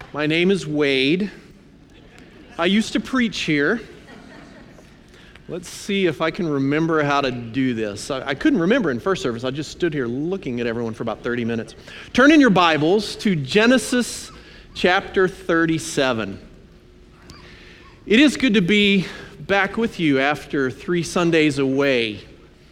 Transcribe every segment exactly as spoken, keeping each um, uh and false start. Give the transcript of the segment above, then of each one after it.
My name is Wade. I used to preach here. Let's see if I can remember how to do this. I, I couldn't remember in first service. I just stood here looking at everyone for about thirty minutes. Turn in your Bibles to Genesis chapter thirty-seven. It is good to be back with you after three Sundays away.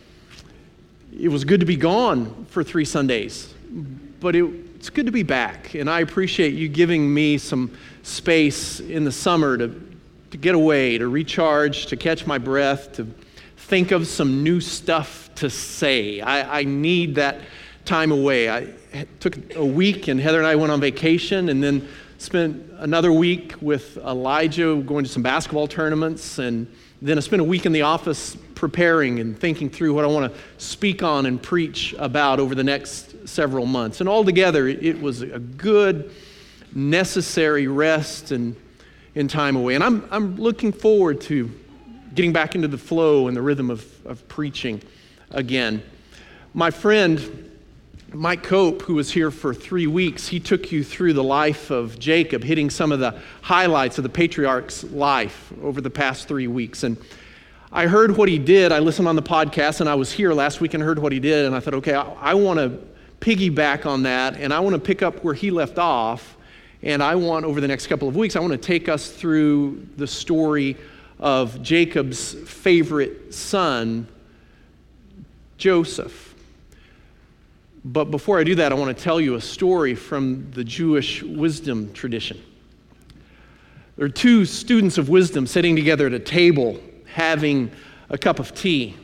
It was good to be gone for three Sundays, but it, it's good to be back. And I appreciate you giving me some space in the summer to, to get away, to recharge, to catch my breath, to think of some new stuff to say. I, I need that time away. I took a week and Heather and I went on vacation and then spent another week with Elijah going to some basketball tournaments, and then I spent a week in the office preparing and thinking through what I want to speak on and preach about over the next several months. And altogether, it was a good, necessary rest and, and time away. And I'm I'm looking forward to getting back into the flow and the rhythm of, of preaching again. My friend Mike Cope, who was here for three weeks, he took you through the life of Jacob, hitting some of the highlights of the patriarch's life over the past three weeks. And I heard what he did. I listened on the podcast, and I was here last week and heard what he did, and I thought, okay, I, I want to piggyback on that, and I want to pick up where he left off, and I want, over the next couple of weeks, I want to take us through the story of Jacob's favorite son, Joseph. But before I do that, I want to tell you a story from the Jewish wisdom tradition. There are two students of wisdom sitting together at a table having a cup of tea.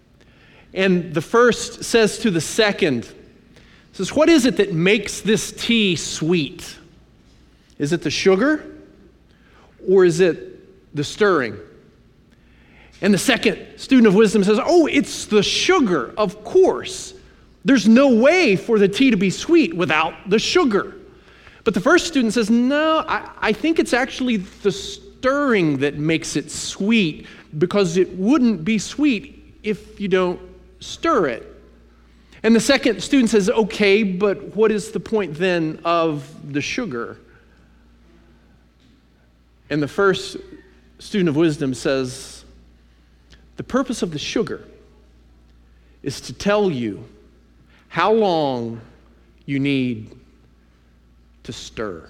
And the first says to the second, says, "What is it that makes this tea sweet? Is it the sugar or is it the stirring?" And the second student of wisdom says, "Oh, it's the sugar, of course. There's no way for the tea to be sweet without the sugar." But the first student says, "No, I, I think it's actually the stirring that makes it sweet, because it wouldn't be sweet if you don't stir it." And the second student says, "Okay, but what is the point then of the sugar?" And the first student of wisdom says, "The purpose of the sugar is to tell you how long you need to stir."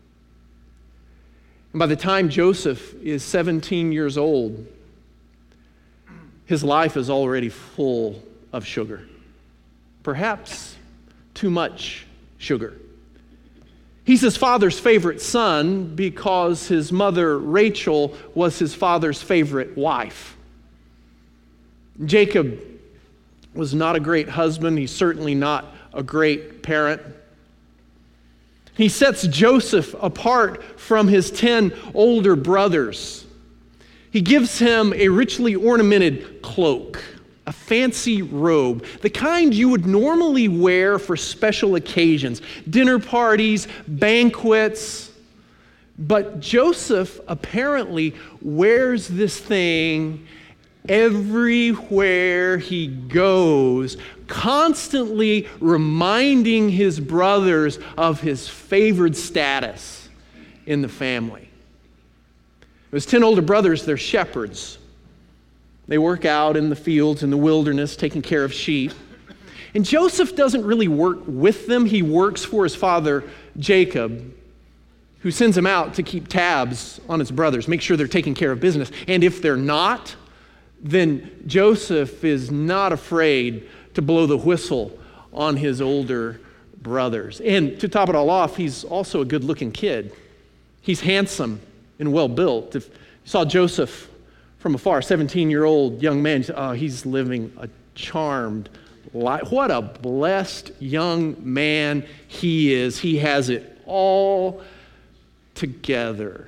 And by the time Joseph is seventeen years old, his life is already full of sugar. Perhaps too much sugar. He's his father's favorite son because his mother, Rachel, was his father's favorite wife. Jacob was not a great husband. He's certainly not a great parent. He sets Joseph apart from his ten older brothers. He gives him a richly ornamented cloak, a fancy robe, the kind you would normally wear for special occasions, dinner parties, banquets. But Joseph apparently wears this thing everywhere he goes, constantly reminding his brothers of his favored status in the family. His ten older brothers, they're shepherds. They work out in the fields, in the wilderness, taking care of sheep. And Joseph doesn't really work with them. He works for his father, Jacob, who sends him out to keep tabs on his brothers, make sure they're taking care of business. And if they're not, then Joseph is not afraid to blow the whistle on his older brothers. And to top it all off, he's also a good-looking kid. He's handsome and well-built. If you saw Joseph from afar, seventeen-year-old young man, you say, "Oh, he's living a charmed life. What a blessed young man he is. He has it all together."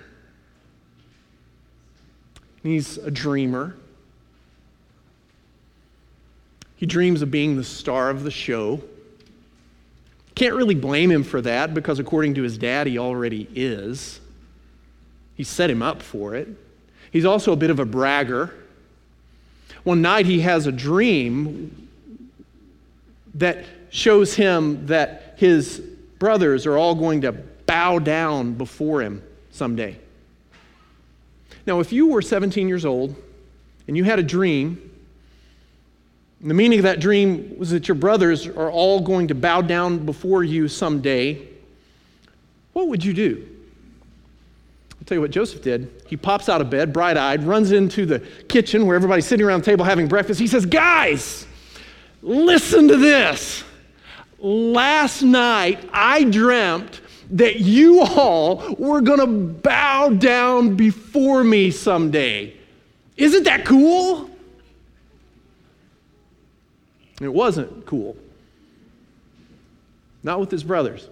He's a dreamer. He dreams of being the star of the show. Can't really blame him for that, because according to his dad, he already is. He set him up for it. He's also a bit of a bragger. One night he has a dream that shows him that his brothers are all going to bow down before him someday. Now, if you were seventeen years old and you had a dream, and the meaning of that dream was that your brothers are all going to bow down before you someday, what would you do? I'll tell you what Joseph did. He pops out of bed, bright-eyed, runs into the kitchen where everybody's sitting around the table having breakfast. He says, "Guys, listen to this. Last night I dreamt that you all were going to bow down before me someday. Isn't that cool?" It wasn't cool. Not with his brothers.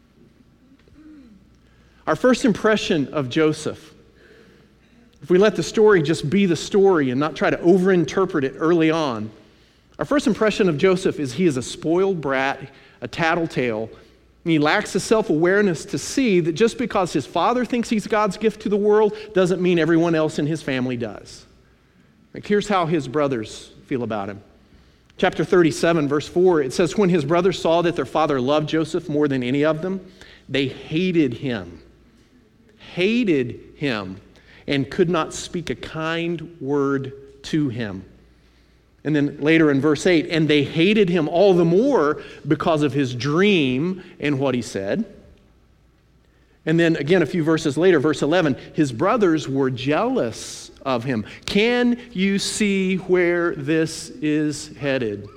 Our first impression of Joseph, if we let the story just be the story and not try to overinterpret it early on, our first impression of Joseph is he is a spoiled brat, a tattletale, and he lacks the self-awareness to see that just because his father thinks he's God's gift to the world doesn't mean everyone else in his family does. Like, here's how his brothers feel about him. Chapter thirty-seven, verse four, it says, "When his brothers saw that their father loved Joseph more than any of them, they hated him, hated him, and could not speak a kind word to him." And then later in verse eight, "And they hated him all the more because of his dream and what he said." And then again, a few verses later, verse eleven, "His brothers were jealous of him." Can you see where this is headed?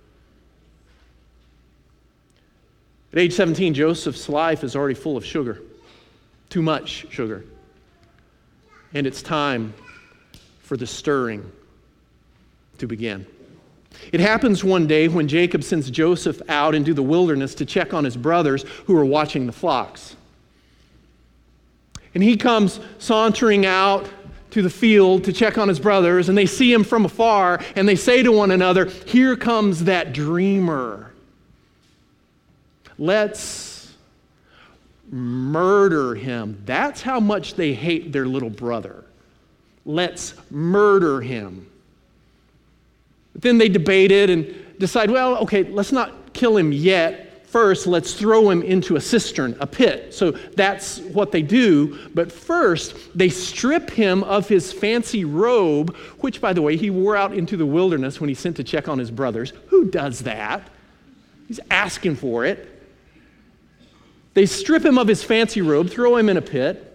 At age seventeen, Joseph's life is already full of sugar. Too much sugar. And it's time for the stirring to begin. It happens one day when Jacob sends Joseph out into the wilderness to check on his brothers who are watching the flocks. And he comes sauntering out to the field to check on his brothers, and they see him from afar, and they say to one another, "Here comes that dreamer. Let's murder him." That's how much they hate their little brother. Let's murder him. But then they debated and decide, well, okay, let's not kill him yet. First, let's throw him into a cistern, a pit. So that's what they do. But first, they strip him of his fancy robe, which, by the way, he wore out into the wilderness when he sent to check on his brothers. Who does that? He's asking for it. They strip him of his fancy robe, throw him in a pit.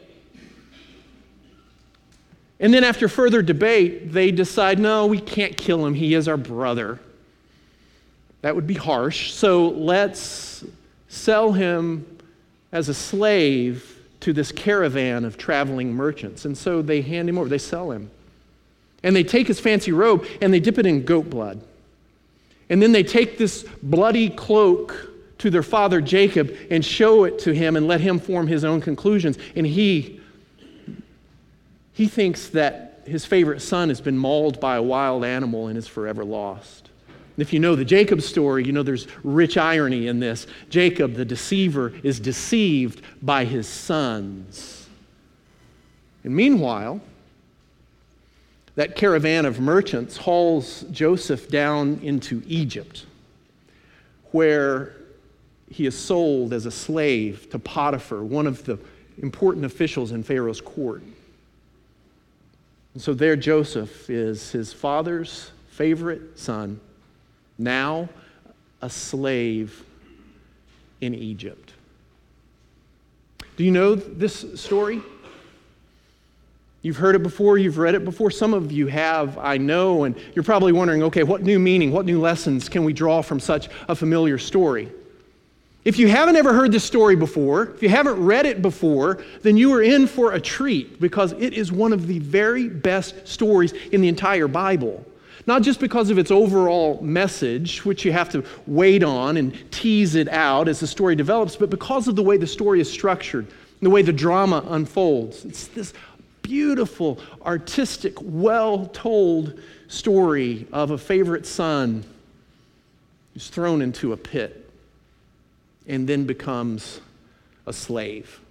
And then after further debate, they decide, no, we can't kill him. He is our brother. That would be harsh. So let's sell him as a slave to this caravan of traveling merchants. And so they hand him over. They sell him. And they take his fancy robe and they dip it in goat blood. And then they take this bloody cloak to their father Jacob and show it to him and let him form his own conclusions. And he, he thinks that his favorite son has been mauled by a wild animal and is forever lost. And if you know the Jacob story, you know there's rich irony in this. Jacob, the deceiver, is deceived by his sons. And meanwhile, that caravan of merchants hauls Joseph down into Egypt, where he is sold as a slave to Potiphar, one of the important officials in Pharaoh's court. And so there Joseph is his father's favorite son, now a slave in Egypt. Do you know this story? You've heard it before, you've read it before. Some of you have, I know, and you're probably wondering, okay, what new meaning, what new lessons can we draw from such a familiar story? If you haven't ever heard this story before, if you haven't read it before, then you are in for a treat, because it is one of the very best stories in the entire Bible. Not just because of its overall message, which you have to wait on and tease it out as the story develops, but because of the way the story is structured, the way the drama unfolds. It's this beautiful, artistic, well-told story of a favorite son who's thrown into a pit and then becomes a slave.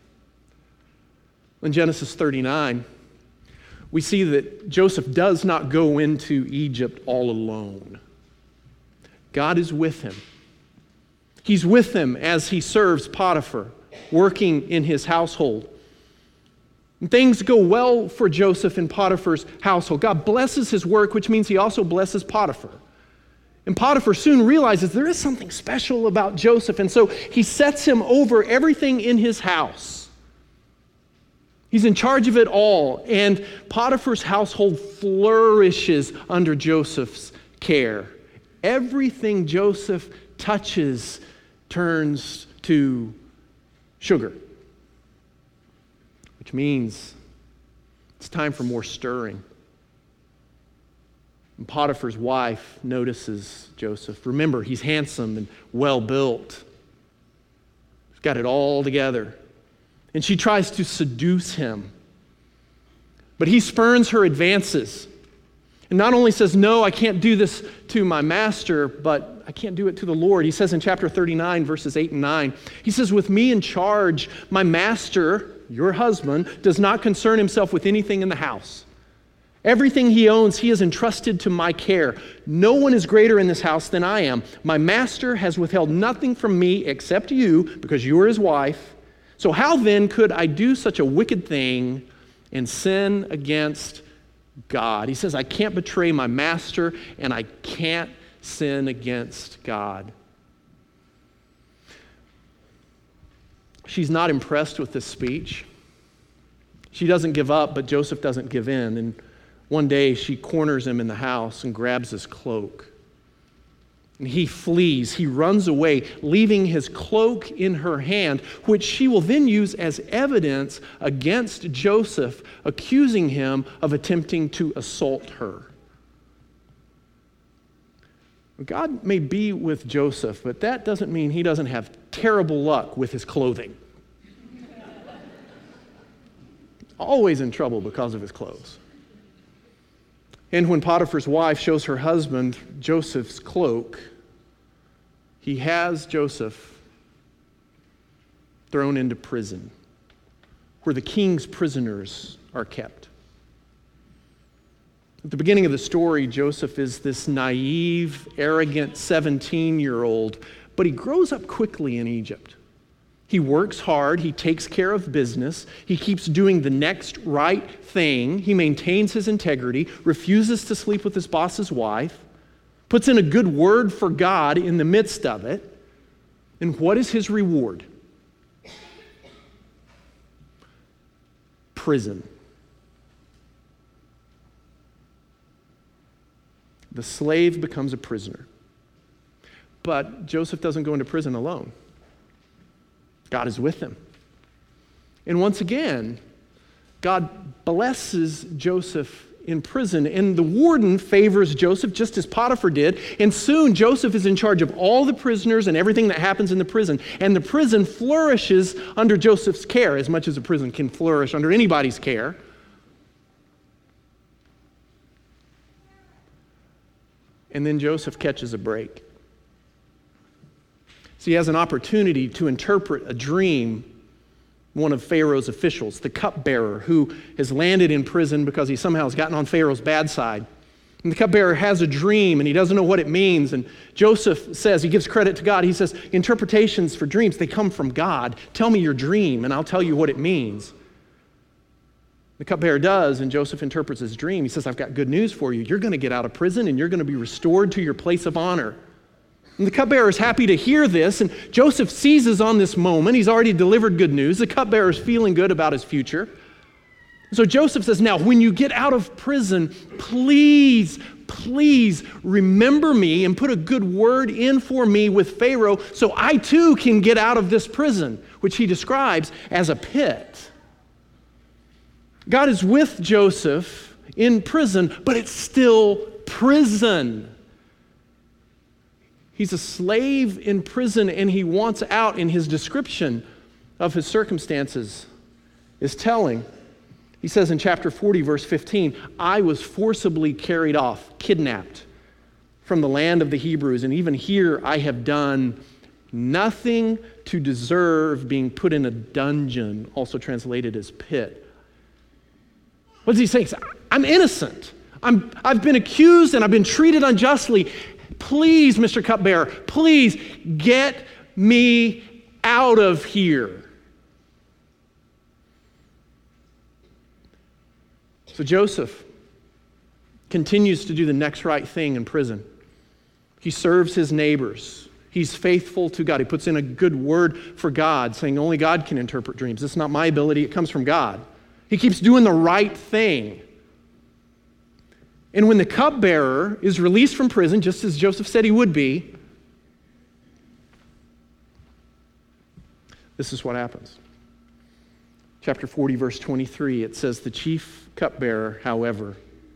In Genesis thirty-nine, we see that Joseph does not go into Egypt all alone. God is with him. He's with him as he serves Potiphar, working in his household. And things go well for Joseph in Potiphar's household. God blesses his work, which means he also blesses Potiphar. And Potiphar soon realizes there is something special about Joseph, and so he sets him over everything in his house. He's in charge of it all, and Potiphar's household flourishes under Joseph's care. Everything Joseph touches turns to sugar, which means it's time for more stirring. And Potiphar's wife notices Joseph. Remember, he's handsome and well-built. He's got it all together. And she tries to seduce him. But he spurns her advances. And not only says, no, I can't do this to my master, but I can't do it to the Lord. He says in chapter thirty-nine, verses eight and nine, he says, with me in charge, my master, your husband, does not concern himself with anything in the house. Everything he owns, he has entrusted to my care. No one is greater in this house than I am. My master has withheld nothing from me except you, because you are his wife. So how then could I do such a wicked thing and sin against God? He says, I can't betray my master, and I can't sin against God. She's not impressed with this speech. She doesn't give up, but Joseph doesn't give in. And one day she corners him in the house and grabs his cloak. And he flees, he runs away, leaving his cloak in her hand, which she will then use as evidence against Joseph, accusing him of attempting to assault her. God may be with Joseph, but that doesn't mean he doesn't have terrible luck with his clothing. Always in trouble because of his clothes. And when Potiphar's wife shows her husband Joseph's cloak, he has Joseph thrown into prison, where the king's prisoners are kept. At the beginning of the story, Joseph is this naive, arrogant seventeen-year-old, but he grows up quickly in Egypt. He works hard, he takes care of business, he keeps doing the next right thing, he maintains his integrity, refuses to sleep with his boss's wife, puts in a good word for God in the midst of it. And what is his reward? Prison. The slave becomes a prisoner. But Joseph doesn't go into prison alone. God is with him. And once again, God blesses Joseph in prison, and the warden favors Joseph just as Potiphar did, and soon Joseph is in charge of all the prisoners and everything that happens in the prison, and the prison flourishes under Joseph's care, as much as a prison can flourish under anybody's care. And then Joseph catches a break. So he has an opportunity to interpret a dream. One of Pharaoh's officials, the cupbearer, who has landed in prison because he somehow has gotten on Pharaoh's bad side. And the cupbearer has a dream, and he doesn't know what it means. And Joseph says, he gives credit to God. He says, interpretations for dreams, they come from God. Tell me your dream, and I'll tell you what it means. The cupbearer does, and Joseph interprets his dream. He says, I've got good news for you. You're going to get out of prison, and you're going to be restored to your place of honor. And the cupbearer is happy to hear this, and Joseph seizes on this moment. He's already delivered good news. The cupbearer is feeling good about his future. So Joseph says, now, when you get out of prison, please, please remember me and put a good word in for me with Pharaoh so I too can get out of this prison, which he describes as a pit. God is with Joseph in prison, but it's still prison. He's a slave in prison, and he wants out, and his description of his circumstances is telling. He says in chapter forty, verse fifteen, I was forcibly carried off, kidnapped from the land of the Hebrews, and even here I have done nothing to deserve being put in a dungeon, also translated as pit. What does he say? He says, I'm innocent. I'm, I've been accused and I've been treated unjustly. Please, Mister Cupbearer, please get me out of here. So Joseph continues to do the next right thing in prison. He serves his neighbors. He's faithful to God. He puts in a good word for God, saying only God can interpret dreams. It's not my ability, it comes from God. He keeps doing the right thing. And when the cupbearer is released from prison, just as Joseph said he would be, this is what happens. Chapter forty, verse twenty-three, it says, the chief cupbearer, however,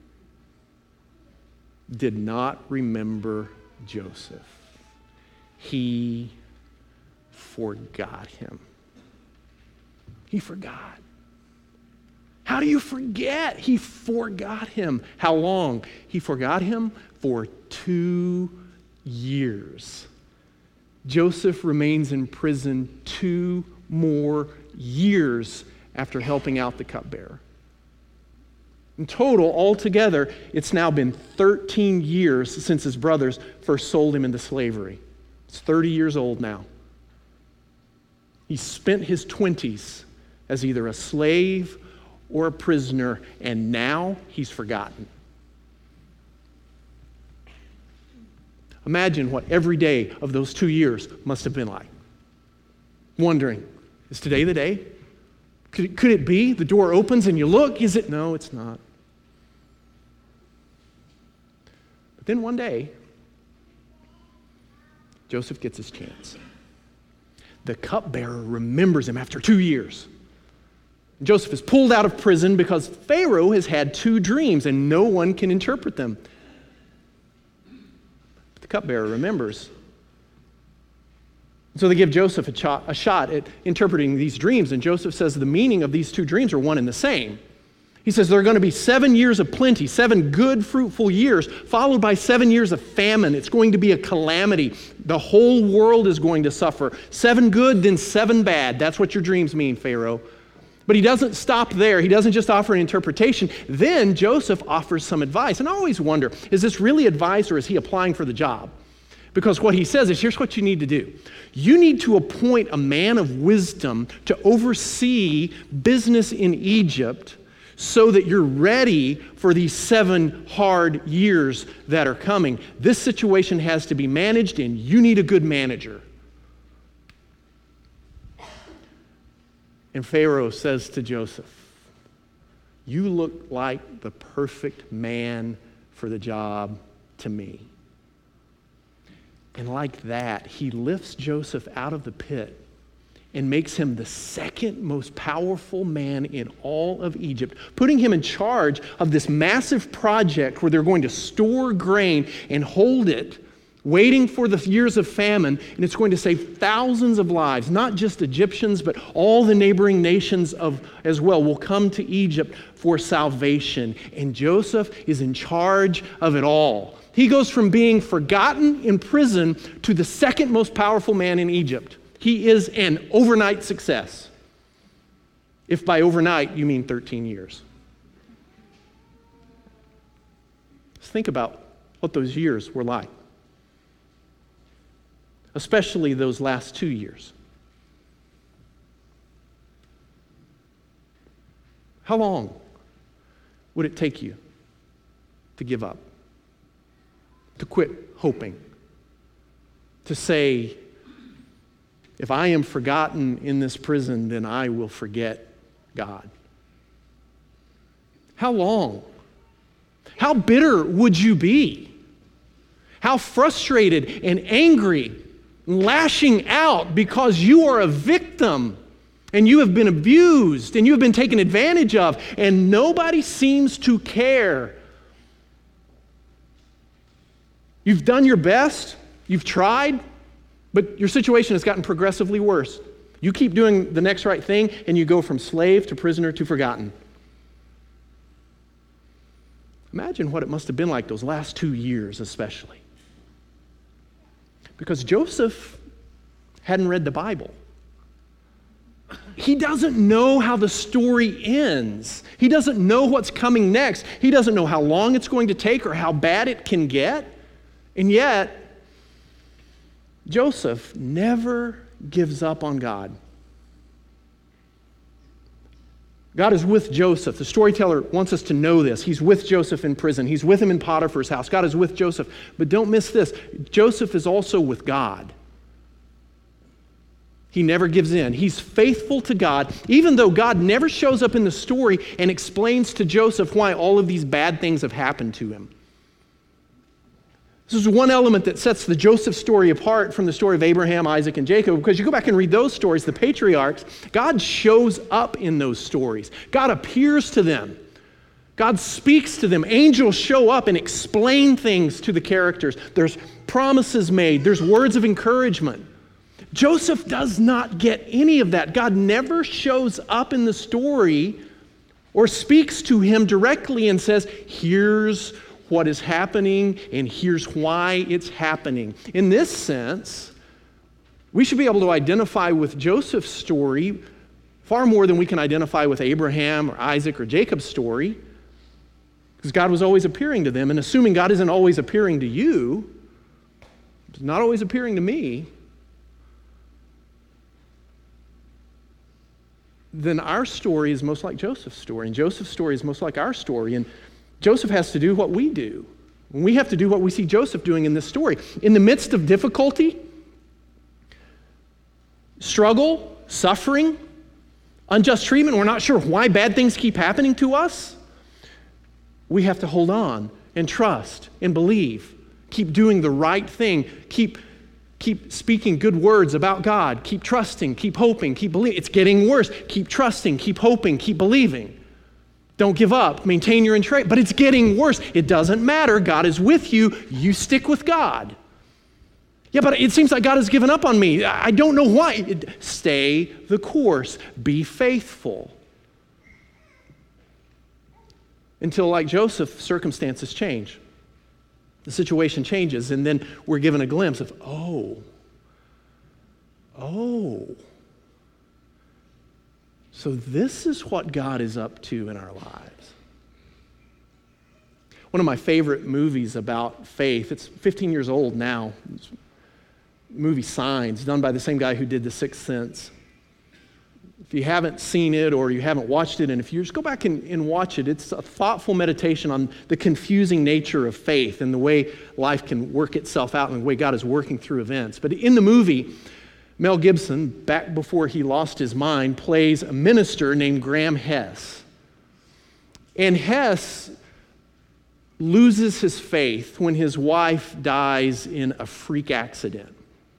did not remember Joseph. He forgot him. He forgot. How do you forget? He forgot him. How long? He forgot him for two years. Joseph remains in prison two more years after helping out the cupbearer. In total, altogether, it's now been thirteen years since his brothers first sold him into slavery. He's thirty years old now. He spent his twenties as either a slave or a prisoner, and now he's forgotten. Imagine what every day of those two years must have been like. Wondering, is today the day? Could it, could it be? The door opens and you look, is it? No, it's not. But then one day, Joseph gets his chance. The cupbearer remembers him after two years. Joseph is pulled out of prison because Pharaoh has had two dreams and no one can interpret them. But the cupbearer remembers. So they give Joseph a, cho- a shot at interpreting these dreams, and Joseph says the meaning of these two dreams are one and the same. He says there are going to be seven years of plenty, seven good, fruitful years, followed by seven years of famine. It's going to be a calamity. The whole world is going to suffer. Seven good, then seven bad. That's what your dreams mean, Pharaoh. But he doesn't stop there. He doesn't just offer an interpretation. Then Joseph offers some advice. And I always wonder, is this really advice or is he applying for the job? Because what he says is, here's what you need to do. You need to appoint a man of wisdom to oversee business in Egypt so that you're ready for these seven hard years that are coming. This situation has to be managed, and you need a good manager. And Pharaoh says to Joseph, you look like the perfect man for the job to me. And like that, he lifts Joseph out of the pit and makes him the second most powerful man in all of Egypt, putting him in charge of this massive project where they're going to store grain and hold it, waiting for the years of famine, and it's going to save thousands of lives, not just Egyptians, but all the neighboring nations of as well will come to Egypt for salvation. And Joseph is in charge of it all. He goes from being forgotten in prison to the second most powerful man in Egypt. He is an overnight success. If by overnight you mean thirteen years. Let's think about what those years were like. Especially those last two years. How long would it take you to give up? To quit hoping? To say, if I am forgotten in this prison, then I will forget God? How long? How bitter would you be? How frustrated and angry, lashing out because you are a victim and you have been abused and you have been taken advantage of and nobody seems to care. You've done your best, you've tried, but your situation has gotten progressively worse. You keep doing the next right thing and you go from slave to prisoner to forgotten. Imagine what it must have been like those last two years especially. Because Joseph hadn't read the Bible. He doesn't know how the story ends. He doesn't know what's coming next. He doesn't know how long it's going to take or how bad it can get. And yet, Joseph never gives up on God. God is with Joseph. The storyteller wants us to know this. He's with Joseph in prison. He's with him in Potiphar's house. God is with Joseph. But don't miss this. Joseph is also with God. He never gives in. He's faithful to God, even though God never shows up in the story and explains to Joseph why all of these bad things have happened to him. This is one element that sets the Joseph story apart from the story of Abraham, Isaac, and Jacob, because you go back and read those stories, the patriarchs, God shows up in those stories. God appears to them. God speaks to them. Angels show up and explain things to the characters. There's promises made. There's words of encouragement. Joseph does not get any of that. God never shows up in the story or speaks to him directly and says, here's what is happening, and here's why it's happening. In this sense, we should be able to identify with Joseph's story far more than we can identify with Abraham or Isaac or Jacob's story, because God was always appearing to them, and assuming God isn't always appearing to you, He's not always appearing to me, then our story is most like Joseph's story, and Joseph's story is most like our story, and Joseph has to do what we do. We have to do what we see Joseph doing in this story. In the midst of difficulty, struggle, suffering, unjust treatment, we're not sure why bad things keep happening to us. We have to hold on and trust and believe. Keep doing the right thing. Keep, keep speaking good words about God. Keep trusting, keep hoping, keep believing. It's getting worse. Keep trusting, keep hoping, keep believing. Don't give up. Maintain your entreat. But it's getting worse. It doesn't matter. God is with you. You stick with God. Yeah, but it seems like God has given up on me. I don't know why. Stay the course. Be faithful. Until, like Joseph, circumstances change. The situation changes, and then we're given a glimpse of, oh, oh, so this is what God is up to in our lives. One of my favorite movies about faith, it's fifteen years old now, it's movie Signs, done by the same guy who did The Sixth Sense. If you haven't seen it or you haven't watched it in a few years, go back and, and watch it. It's a thoughtful meditation on the confusing nature of faith and the way life can work itself out and the way God is working through events. But in the movie, Mel Gibson, back before he lost his mind, plays a minister named Graham Hess. And Hess loses his faith when his wife dies in a freak accident.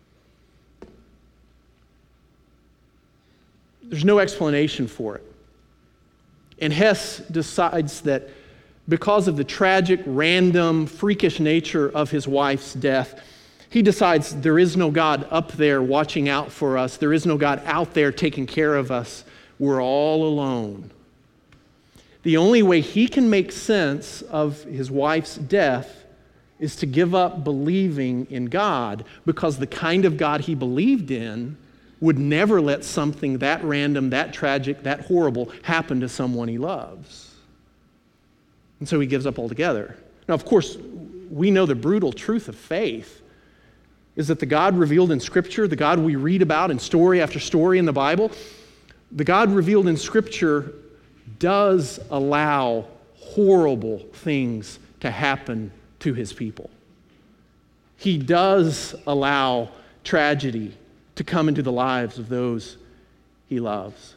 There's no explanation for it. And Hess decides that because of the tragic, random, freakish nature of his wife's death, he decides there is no God up there watching out for us. There is no God out there taking care of us. We're all alone. The only way he can make sense of his wife's death is to give up believing in God, because the kind of God he believed in would never let something that random, that tragic, that horrible happen to someone he loves. And so he gives up altogether. Now, of course, we know the brutal truth of faith is that the God revealed in Scripture, the God we read about in story after story in the Bible, the God revealed in Scripture does allow horrible things to happen to his people. He does allow tragedy to come into the lives of those he loves.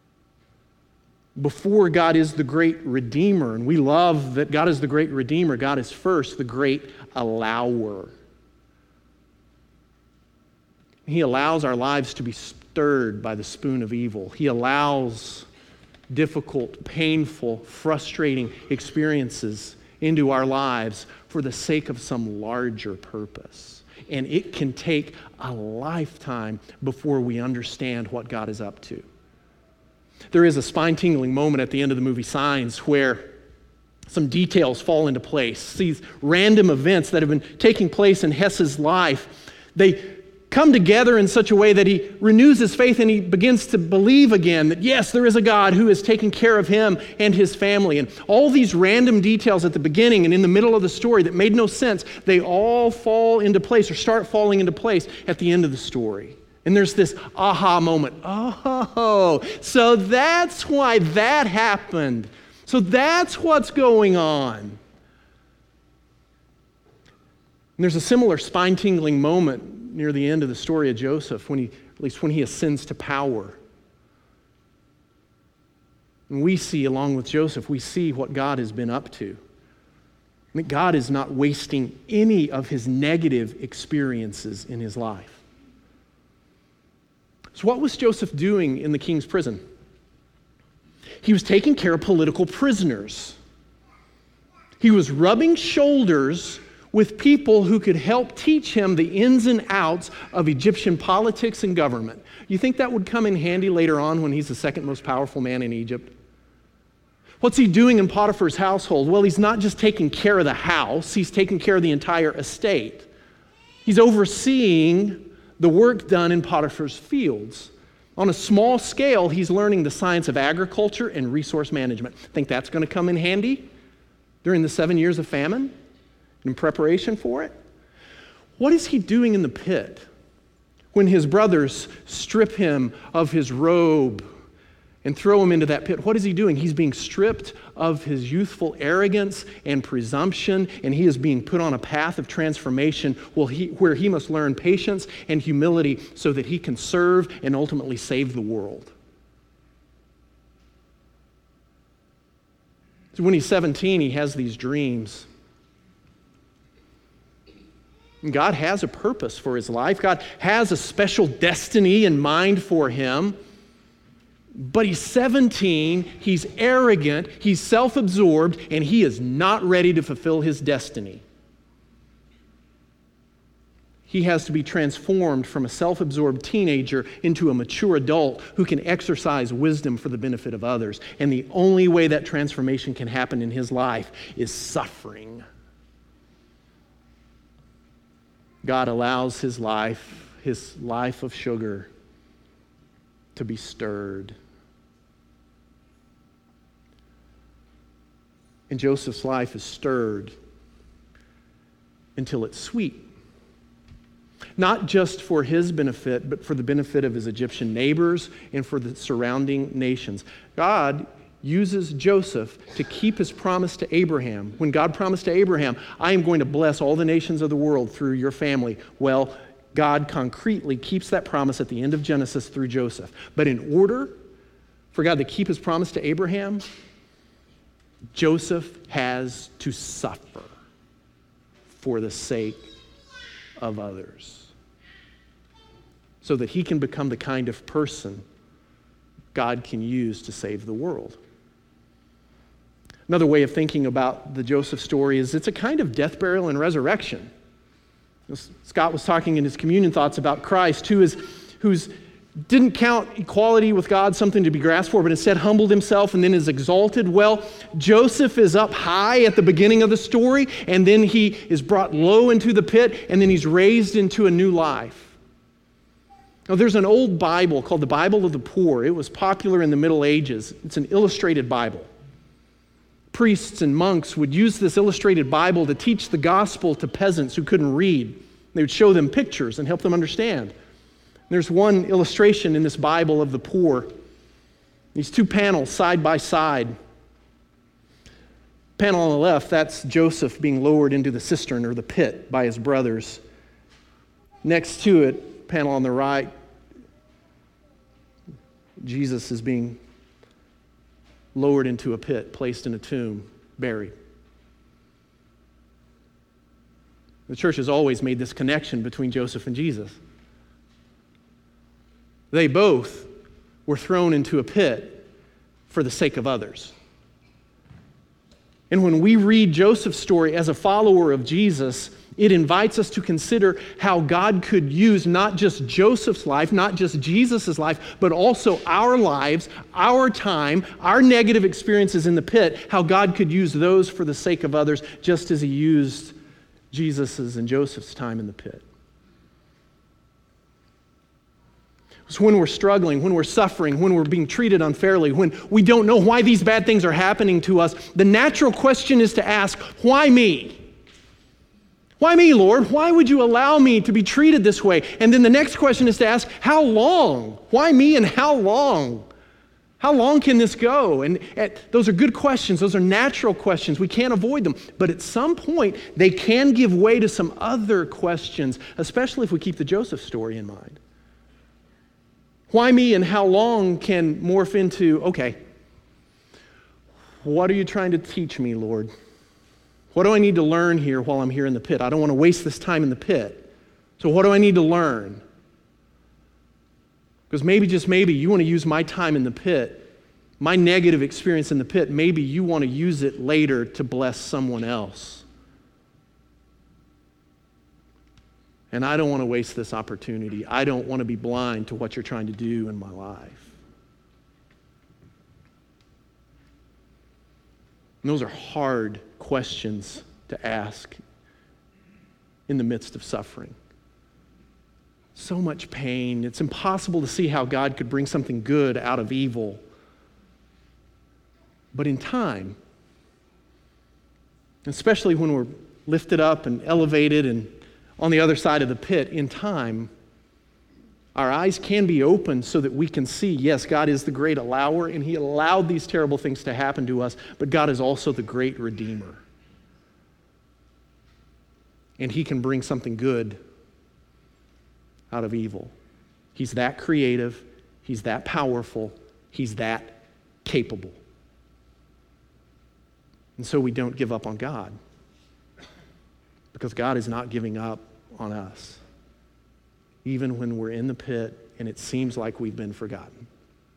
Before God is the great Redeemer, and we love that God is the great Redeemer, God is first the great allower. He allows our lives to be stirred by the spoon of evil. He allows difficult, painful, frustrating experiences into our lives for the sake of some larger purpose. And it can take a lifetime before we understand what God is up to. There is a spine-tingling moment at the end of the movie Signs where some details fall into place. These random events that have been taking place in Hess's life, they come together in such a way that he renews his faith and he begins to believe again that yes, there is a God who is taking care of him and his family. And all these random details at the beginning and in the middle of the story that made no sense, they all fall into place or start falling into place at the end of the story. And there's this aha moment. Oh, so that's why that happened. So that's what's going on. And there's a similar spine-tingling moment near the end of the story of Joseph, when he, at least when he ascends to power. And we see, along with Joseph, we see what God has been up to. And that God is not wasting any of his negative experiences in his life. So what was Joseph doing in the king's prison? He was taking care of political prisoners. He was rubbing shoulders with people who could help teach him the ins and outs of Egyptian politics and government. You think that would come in handy later on when he's the second most powerful man in Egypt? What's he doing in Potiphar's household? Well, he's not just taking care of the house, he's taking care of the entire estate. He's overseeing the work done in Potiphar's fields. On a small scale, he's learning the science of agriculture and resource management. Think that's going to come in handy during the seven years of famine in preparation for it? What is he doing in the pit when his brothers strip him of his robe and throw him into that pit? What is he doing? He's being stripped of his youthful arrogance and presumption, and he is being put on a path of transformation where he, where he must learn patience and humility so that he can serve and ultimately save the world. So when he's seventeen, he has these dreams. And God has a purpose for his life. God has a special destiny in mind for him. But he's seventeen, he's arrogant, he's self-absorbed, and he is not ready to fulfill his destiny. He has to be transformed from a self-absorbed teenager into a mature adult who can exercise wisdom for the benefit of others. And the only way that transformation can happen in his life is suffering. God allows his life, his life of sugar, to be stirred. And Joseph's life is stirred until it's sweet. Not just for his benefit, but for the benefit of his Egyptian neighbors and for the surrounding nations. God uses Joseph to keep his promise to Abraham. When God promised to Abraham, I am going to bless all the nations of the world through your family. Well, God concretely keeps that promise at the end of Genesis through Joseph. But in order for God to keep his promise to Abraham, Joseph has to suffer for the sake of others so that he can become the kind of person God can use to save the world. Another way of thinking about the Joseph story is it's a kind of death, burial, and resurrection. Scott was talking in his communion thoughts about Christ, who is who's didn't count equality with God something to be grasped for, but instead humbled himself and then is exalted. Well, Joseph is up high at the beginning of the story, and then he is brought low into the pit, and then he's raised into a new life. Now, there's an old Bible called the Bible of the Poor. It was popular in the Middle Ages. It's an illustrated Bible. Priests and monks would use this illustrated Bible to teach the gospel to peasants who couldn't read. They would show them pictures and help them understand. There's one illustration in this Bible of the poor. These two panels side by side. Panel on the left, that's Joseph being lowered into the cistern or the pit by his brothers. Next to it, panel on the right, Jesus is being lowered into a pit, placed in a tomb, buried. The church has always made this connection between Joseph and Jesus. They both were thrown into a pit for the sake of others. And when we read Joseph's story as a follower of Jesus, it invites us to consider how God could use not just Joseph's life, not just Jesus' life, but also our lives, our time, our negative experiences in the pit, how God could use those for the sake of others, just as he used Jesus's and Joseph's time in the pit. So when we're struggling, when we're suffering, when we're being treated unfairly, when we don't know why these bad things are happening to us, the natural question is to ask, why me? Why me, Lord? Why would you allow me to be treated this way? And then the next question is to ask, how long? Why me and how long? How long can this go? And at, those are good questions. Those are natural questions. We can't avoid them. But at some point, they can give way to some other questions, especially if we keep the Joseph story in mind. Why me and how long can morph into, okay, what are you trying to teach me, Lord? What do I need to learn here while I'm here in the pit? I don't want to waste this time in the pit. So what do I need to learn? Because maybe, just maybe, you want to use my time in the pit, my negative experience in the pit, maybe you want to use it later to bless someone else. And I don't want to waste this opportunity. I don't want to be blind to what you're trying to do in my life. And those are hard questions to ask in the midst of suffering. So much pain. It's impossible to see how God could bring something good out of evil. But in time, especially when we're lifted up and elevated and on the other side of the pit, in time, our eyes can be opened so that we can see, yes, God is the great allower, and He allowed these terrible things to happen to us, but God is also the great Redeemer. And He can bring something good out of evil. He's that creative, He's that powerful, He's that capable. And so we don't give up on God, because God is not giving up on us, even when we're in the pit and it seems like we've been forgotten.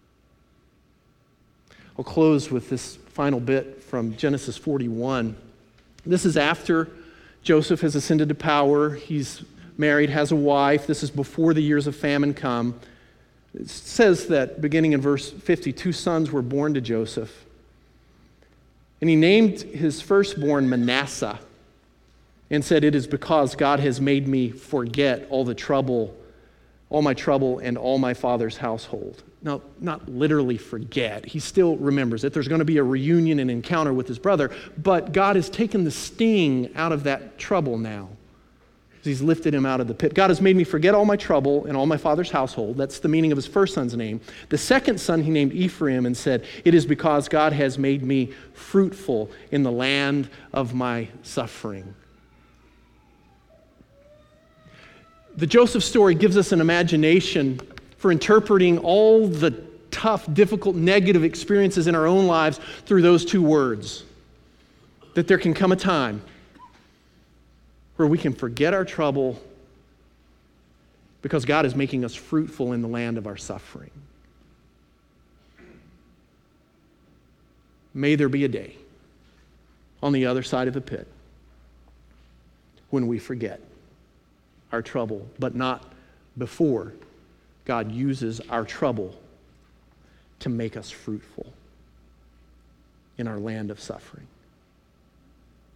I'll close with this final bit from Genesis forty-one. This is after Joseph has ascended to power. He's married, has a wife. This is before the years of famine come. It says that, beginning in verse fifty, two sons were born to Joseph. And he named his firstborn Manasseh and said, "It is because God has made me forget all the trouble, all my trouble and all my father's household." Now, not literally forget. He still remembers it. There's going to be a reunion and encounter with his brother, but God has taken the sting out of that trouble now. He's lifted him out of the pit. God has made me forget all my trouble and all my father's household. That's the meaning of his first son's name. The second son he named Ephraim and said, "It is because God has made me fruitful in the land of my suffering." The Joseph story gives us an imagination for interpreting all the tough, difficult, negative experiences in our own lives through those two words. That there can come a time where we can forget our trouble because God is making us fruitful in the land of our suffering. May there be a day on the other side of the pit when we forget our trouble, but not before God uses our trouble to make us fruitful in our land of suffering.